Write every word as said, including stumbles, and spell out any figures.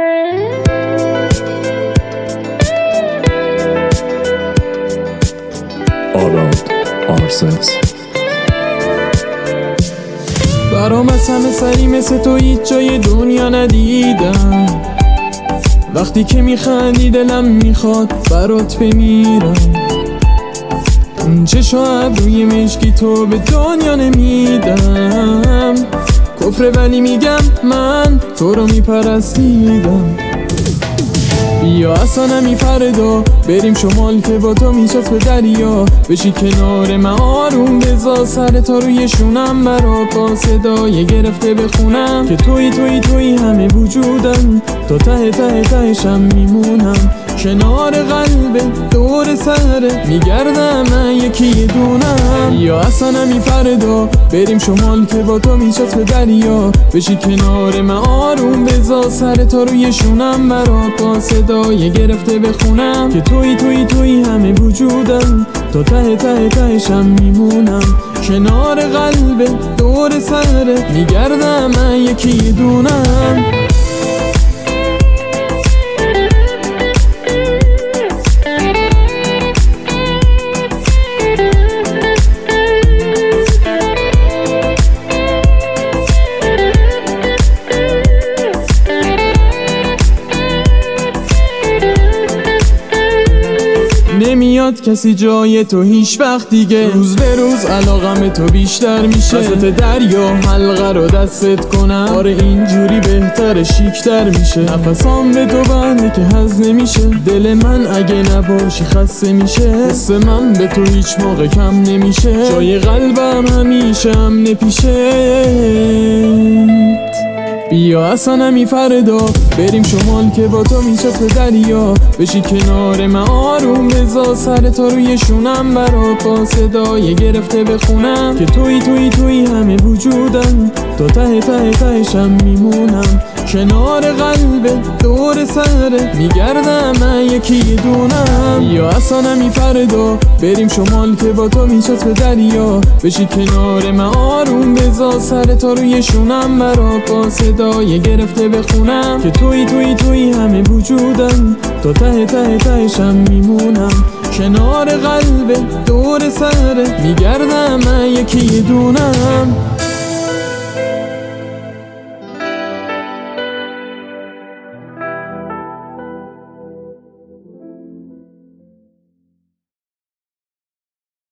آراد آرسنس برام از همه سری مثل تو هیچ جای دنیا ندیدم. وقتی که میخندی دلم میخواد برات بمیرم. چه شاید روی مشکی تو به دنیا نمیدم. کفره ولی میگم من تو رو میپرستیدم. بیا اصلا نمی فردا بریم شمال که با تو میچست به دریا. بشی کنار من آروم بذار سر تا روی شونم برات با صدای گرفته بخونم که توی توی توی همه وجودم. تا ته ته تهشم میمونم کنار قلب دور سره میگردم من یکی دونم. یا اصلا نمی فردا بریم شمال که با تو میچست به دریا. بشی کنار من آروم بذار سر تا روی شونم برات با صدای گرفته بخونم که توی توی توی همه وجودم. تا ته ته تهشم میمونم کنار قلب دور سره میگردم من یکی دونم. نمیاد کسی جای تو هیچ وقت دیگه. روز به روز علاقم تو بیشتر میشه. وسط دریا حلقه رو دستت کنم. آره اینجوری بهتر شیکتر میشه. نفسام به تو بنده که هز نمیشه. دل من اگه نباشی خسته میشه. حس من به تو هیچ موقع کم نمیشه. جای قلبم همیشه امن پیشه. بیا اصلا نمی فردا بریم شمال که با تو میچست به دریا. بشی کنار من آروم بذار سر تا روی شونم برات با صدای گرفته بخونم که توی توی توی همه وجودم. تا ته ته تهشم میمونم کنار قلب دور سره میگردم من یکی دونم. یا اصلا نمی فردا بریم شمال که با تو میچست به دریا. بشی کنار من آروم بذار سر تا روی شونم برات با صدای گرفته بخونم که توی توی توی همه وجودم. تا ته ته تهشم میمونم کنار قلب دور سره میگردم من یکی دونم.